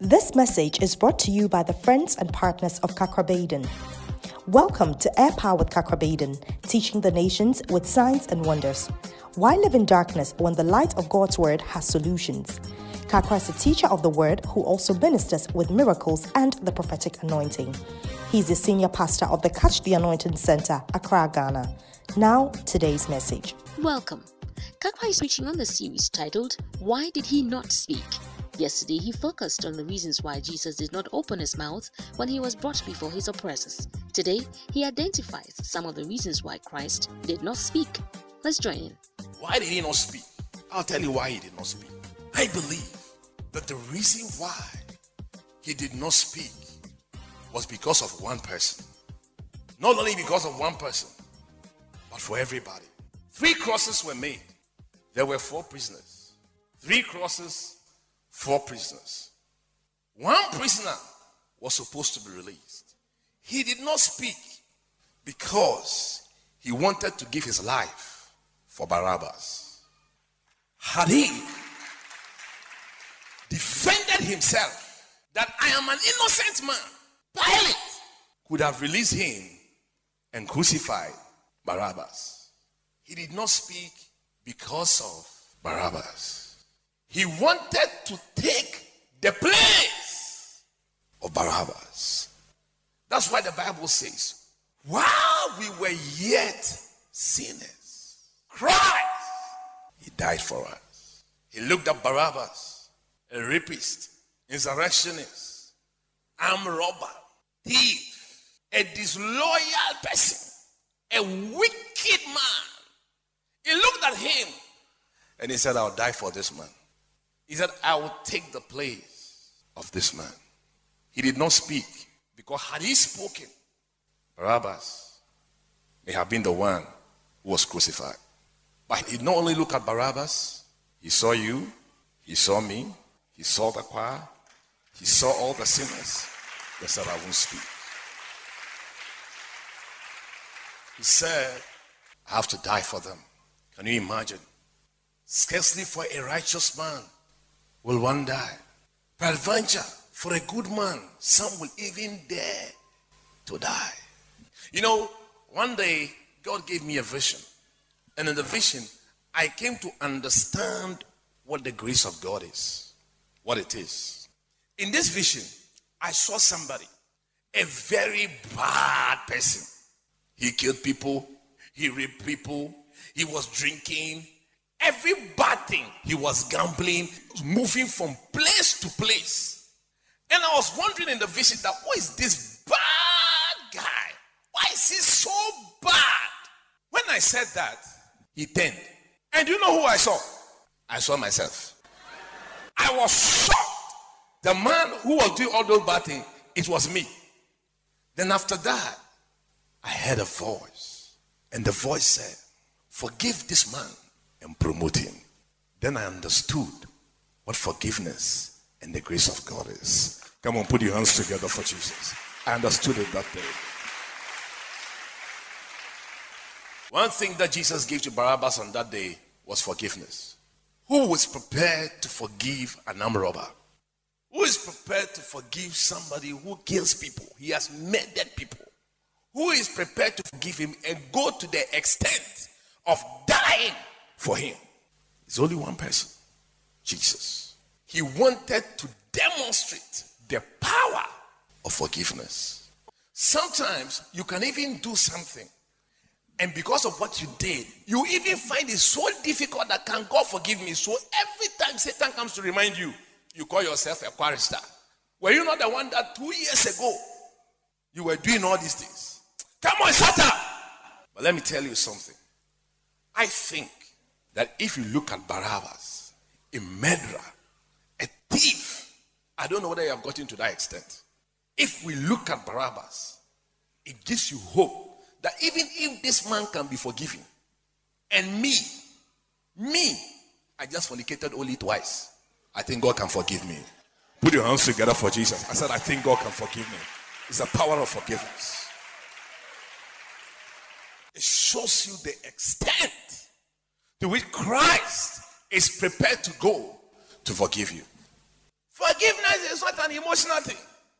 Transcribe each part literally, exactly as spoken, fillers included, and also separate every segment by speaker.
Speaker 1: This message is brought to you by the friends and partners of Kakrabaden. Welcome to Air Powered Kakrabaden, teaching the nations with signs and wonders. Why live in darkness when the light of God's word has solutions? Kakra is a teacher of the word who also ministers with miracles and the prophetic anointing. He's the senior pastor of the Catch the Anointing Center, Accra, Ghana. Now, today's message.
Speaker 2: Welcome. Kakra is preaching on the series titled, Why Did He Not Speak? Yesterday, he focused on the reasons why Jesus did not open his mouth when he was brought before his oppressors. Today, he identifies some of the reasons why Christ did not speak. Let's join in.
Speaker 3: Why did he not speak? I'll tell you why he did not speak. I believe that the reason why he did not speak was because of one person. Not only because of one person, but for everybody. Three crosses were made. There were four prisoners. Three crosses, four prisoners. One prisoner was supposed to be released. He did not speak because he wanted to give his life for Barabbas. Had he defended himself that I am an innocent man, Pilate could have released him and crucified Barabbas. He did not speak because of Barabbas. He wanted to take the place of Barabbas. That's why the Bible says, while we were yet sinners, Christ, he died for us. He looked at Barabbas, a rapist, insurrectionist, armed robber, thief, a disloyal person, a wicked man. He looked at him and he said, I'll die for this man. He said, I will take the place of this man. He did not speak because had he spoken, Barabbas may have been the one who was crucified. But he did not only look at Barabbas, he saw you, he saw me, he saw the choir, he saw all the sinners. He said, I won't speak. He said, I have to die for them. Can you imagine? Scarcely for a righteous man will one die. Peradventure, for a good man, some will even dare to die. You know, one day, God gave me a vision. And in the vision, I came to understand what the grace of God is. What it is. In this vision, I saw somebody, a very bad person. He killed people. He raped people. He was drinking. Every bad thing. He was gambling. He was moving from place to place. And I was wondering in the vision that, who is this bad guy? Why is he so bad? When I said that, he turned. And you know who I saw? I saw myself. I was shocked. The man who was doing all those bad things, it was me. Then after that, I heard a voice. And the voice said, forgive this man and promote him. Then I understood what forgiveness and the grace of God is. Come on, put your hands together for Jesus. I understood it that day. One thing that Jesus gave to Barabbas on that day was forgiveness. Who was prepared to forgive an armed robber? Who is prepared to forgive somebody who kills people? He has murdered people. Who is prepared to forgive him and go to the extent of dying for him? It's only one person, Jesus. He wanted to demonstrate the power of forgiveness. Sometimes you can even do something, and because of what you did, you even find it so difficult that can God forgive me? So every time Satan comes to remind you, you call yourself a chorister. Were you not the one that two years ago you were doing all these things? Come on, shut up! But let me tell you something. I think that if you look at Barabbas, a murderer, a thief, I don't know whether you have gotten to that extent. If we look at Barabbas, it gives you hope that even if this man can be forgiven, and me, me, I just fornicated only twice, I think God can forgive me. Put your hands together for Jesus. I said, I think God can forgive me. It's the power of forgiveness. It shows you the extent to which Christ is prepared to go to forgive you. Forgive Forgiveness is not an emotional thing.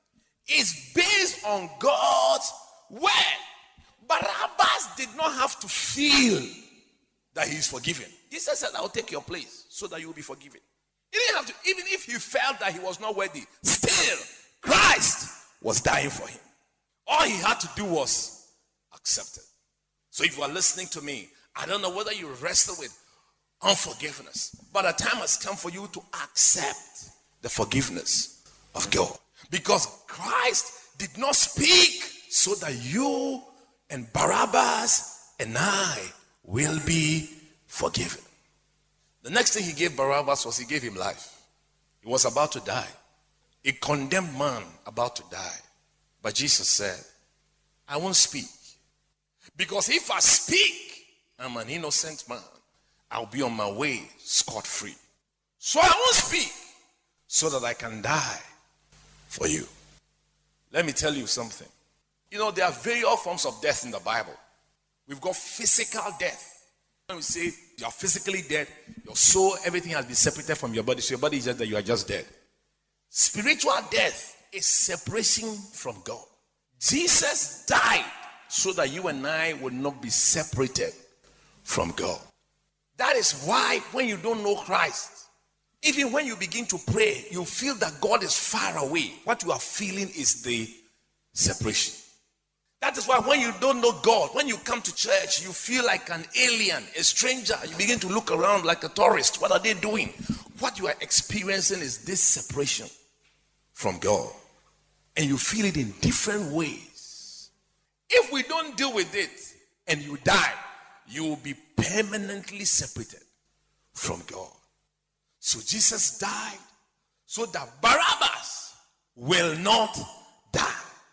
Speaker 3: It's based on God's word. Barabbas did not have to feel that he is forgiven. Jesus said, I'll take your place so that you will be forgiven. He didn't have to, even if he felt that he was not worthy, still, Christ was dying for him. All he had to do was accept it. So if you are listening to me, I don't know whether you wrestle with unforgiveness, but a time has come for you to accept the forgiveness of God. Because Christ did not speak so that you and Barabbas and I will be forgiven. The next thing he gave Barabbas was he gave him life. He was about to die. A condemned man about to die. But Jesus said, I won't speak. Because if I speak, I'm an innocent man. I'll be on my way scot-free. So I won't speak so that I can die for you. Let me tell you something. You know, there are various forms of death in the Bible. We've got physical death. When we say you are physically dead, your soul, everything has been separated from your body. So your body is just that you are just dead. Spiritual death is separation from God. Jesus died so that you and I would not be separated from God. That is why when you don't know Christ, even when you begin to pray, you feel that God is far away. What you are feeling is the separation. That is why when you don't know God, when you come to church, you feel like an alien, a stranger. You begin to look around like a tourist. What are they doing? What you are experiencing is this separation from God. And you feel it in different ways. If we don't deal with it and you die, you will be permanently separated from God. So Jesus died so that Barabbas will not die.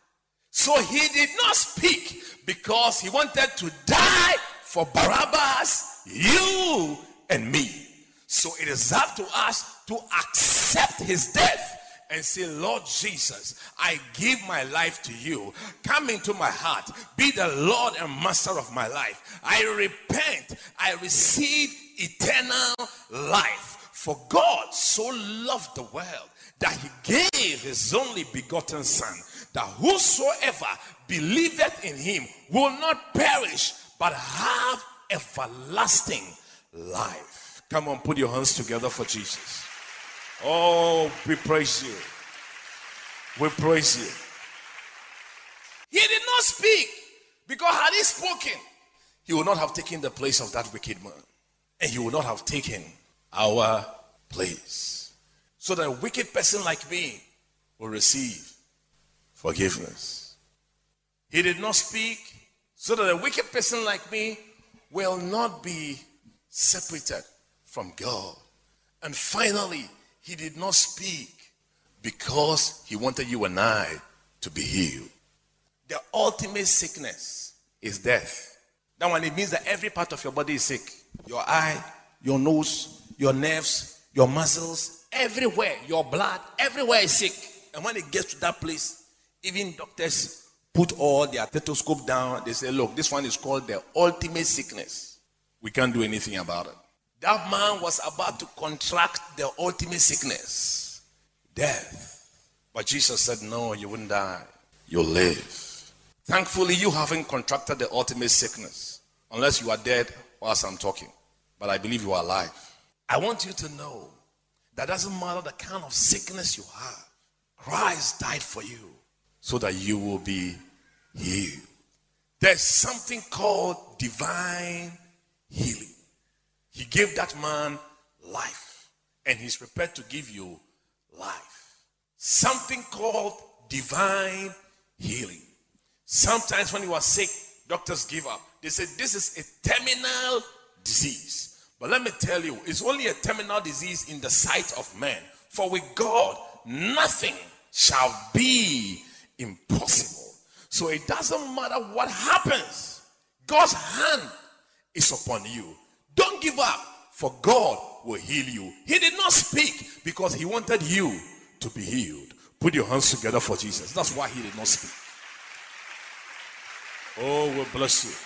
Speaker 3: So he did not speak because he wanted to die for Barabbas, you and me. So it is up to us to accept his death and say, Lord Jesus, I give my life to you. Come into my heart. Be the Lord and master of my life. I repent. I receive eternal life. For God so loved the world that he gave his only begotten son, that whosoever believeth in him will not perish, but have everlasting life. Come on, put your hands together for Jesus. Oh, we praise you. We praise you. He did not speak, because had he spoken, he would not have taken the place of that wicked man. And he would not have taken our place. So that a wicked person like me will receive forgiveness. He did not speak so that a wicked person like me will not be separated from God. And finally, he did not speak because he wanted you and I to be healed. The ultimate sickness is death. That one, it means that every part of your body is sick. Your eye, your nose, your nerves, your muscles, everywhere, your blood, everywhere is sick. And when it gets to that place, even doctors put all their stethoscope down. They say, look, this one is called the ultimate sickness. We can't do anything about it. That man was about to contract the ultimate sickness, death. But Jesus said, no, you wouldn't die. You'll live. Thankfully, you haven't contracted the ultimate sickness, unless you are dead whilst I'm talking. But I believe you are alive. I want you to know that doesn't matter the kind of sickness you have. Christ died for you so that you will be healed. There's something called divine healing. He gave that man life, and he's prepared to give you life. Something called divine healing. Sometimes when you are sick, doctors give up. They say this is a terminal disease. But let me tell you, it's only a terminal disease in the sight of man. For with God, nothing shall be impossible. So it doesn't matter what happens. God's hand is upon you. Don't give up, for God will heal you. He did not speak because he wanted you to be healed. Put your hands together for Jesus. That's why he did not speak. Oh, we'll bless you.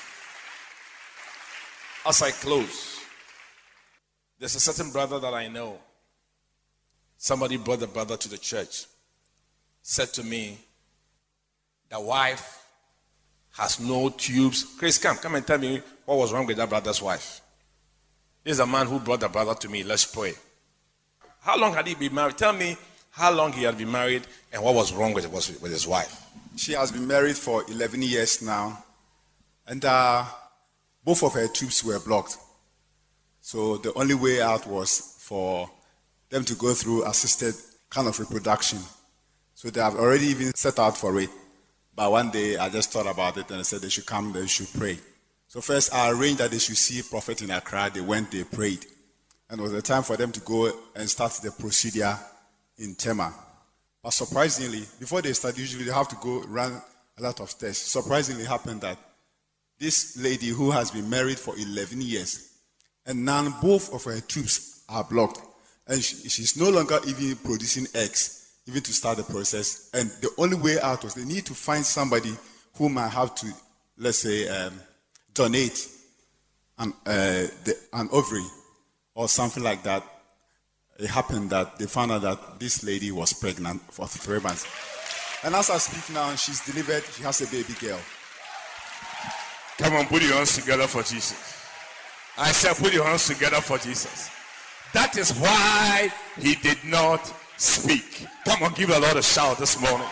Speaker 3: As I close, there's a certain brother that I know. somebody brought the brother to the church, said to me, the wife has no tubes. Chris, come, come and tell me what was wrong with that brother's wife. This is a man who brought the brother to me. Let's pray. How long had he been married? Tell me how long he had been married and what was wrong with, with his wife.
Speaker 4: She has been married for eleven years now, and uh, both of her tubes were blocked. So the only way out was for them to go through assisted kind of reproduction. So they have already even set out for it. But one day I just thought about it and I said they should come, they should pray. So first I arranged that they should see a prophet in Accra. They went, they prayed. And it was the time for them to go and start the procedure in Tema. But surprisingly, before they start, usually they have to go run a lot of tests. Surprisingly, it happened that this lady who has been married for eleven years, and now both of her tubes are blocked, and she, she's no longer even producing eggs, even to start the process. And the only way out was they need to find somebody who might have to, let's say, um, donate an, uh, the, an ovary or something like that. It happened that they found out that this lady was pregnant for three months. And as I speak now, she's delivered, she has a baby girl.
Speaker 3: Come on, put your hands together for Jesus. I said, put your hands together for Jesus. That is why he did not speak. Come on, give the Lord a shout this morning.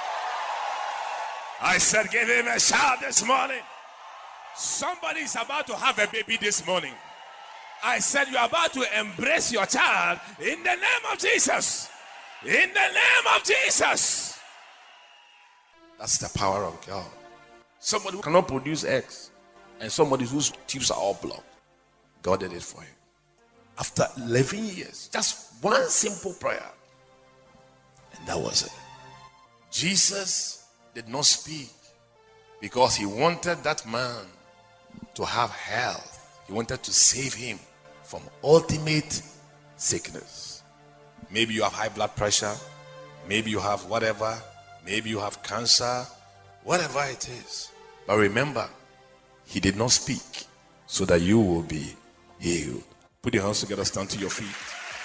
Speaker 3: I said, give him a shout this morning. Somebody is about to have a baby this morning. I said, you're about to embrace your child in the name of Jesus. In the name of Jesus. That's the power of God. Somebody who cannot produce eggs and somebody whose tubes are all blocked. God did it for him. After eleven years, just one simple prayer. And that was it. Jesus did not speak because he wanted that man to have health. He wanted to save him from ultimate sickness. Maybe you have high blood pressure. Maybe you have whatever. Maybe you have cancer. Whatever it is. But remember, he did not speak so that you will be healed. Put your hands together, stand to your feet.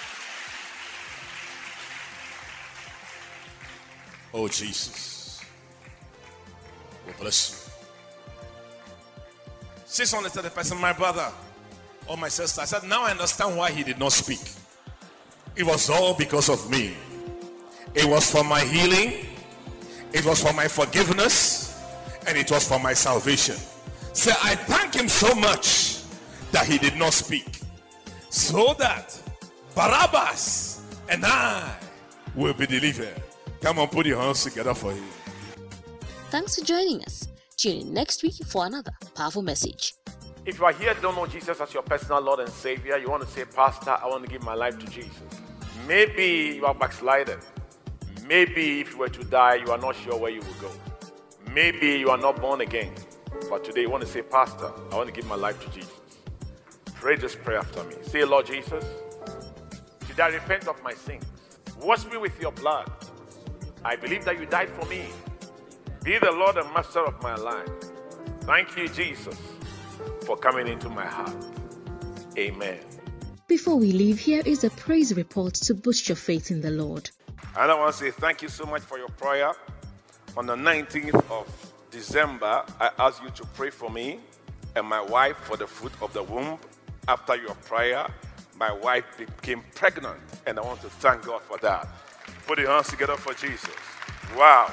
Speaker 3: Oh, Jesus. Oh, bless you. Say something to the person, my brother or my sister. I said, now I understand why he did not speak. It was all because of me. It was for my healing. It was for my forgiveness. And it was for my salvation. Say, I thank him so much that he did not speak. So that Barabbas and I will be delivered. Come on, put your hands together for him.
Speaker 2: Thanks for joining us. Tune in next week for another powerful message.
Speaker 5: If you are here, don't know Jesus as your personal Lord and Savior, you want to say, Pastor, I want to give my life to Jesus. Maybe you are backslided. Maybe if you were to die, you are not sure where you will go. Maybe you are not born again. But today you want to say, Pastor, I want to give my life to Jesus. Pray this prayer after me. Say, Lord Jesus, today I repent of my sins. Wash me with your blood. I believe that you died for me. Be the Lord and Master of my life. Thank you, Jesus, for coming into my heart. Amen.
Speaker 2: Before we leave, here is a praise report to boost your faith in the Lord.
Speaker 5: And I want to say thank you so much for your prayer. On the nineteenth of December, I asked you to pray for me and my wife for the fruit of the womb. After your prayer, my wife became pregnant, and I want to thank God for that. Put your hands together for Jesus. Wow.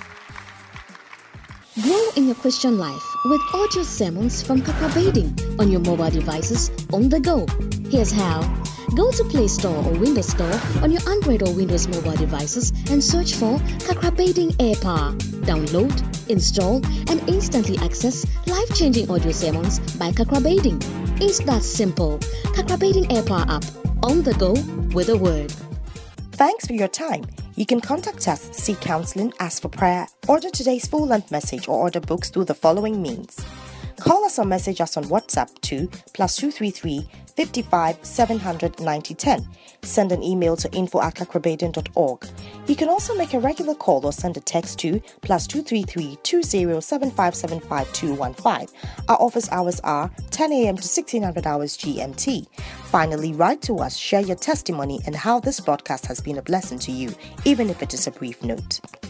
Speaker 2: Grow in your Christian life with audio sermons from Kakrabading on your mobile devices on the go. Here's how. Go to Play Store or Windows Store on your Android or Windows mobile devices and search for Kakrabading Air Power. Download, install, and instantly access life-changing audio sermons by Kakrabading. It's that simple. Kakrabading Air Power app. On the go with a word.
Speaker 1: Thanks for your time. You can contact us, seek counseling, ask for prayer, order today's full length message, or order books through the following means. Call us or message us on WhatsApp to plus two three three, fifty-five, seven hundred, ninety ten. Send an email to info at kakrabaden dot org. You can also make a regular call or send a text to plus two three three, two zero, seven five seven five two one five. Our office hours are ten a.m. to sixteen hundred hours G M T. Finally, write to us, share your testimony and how this broadcast has been a blessing to you, even if it is a brief note.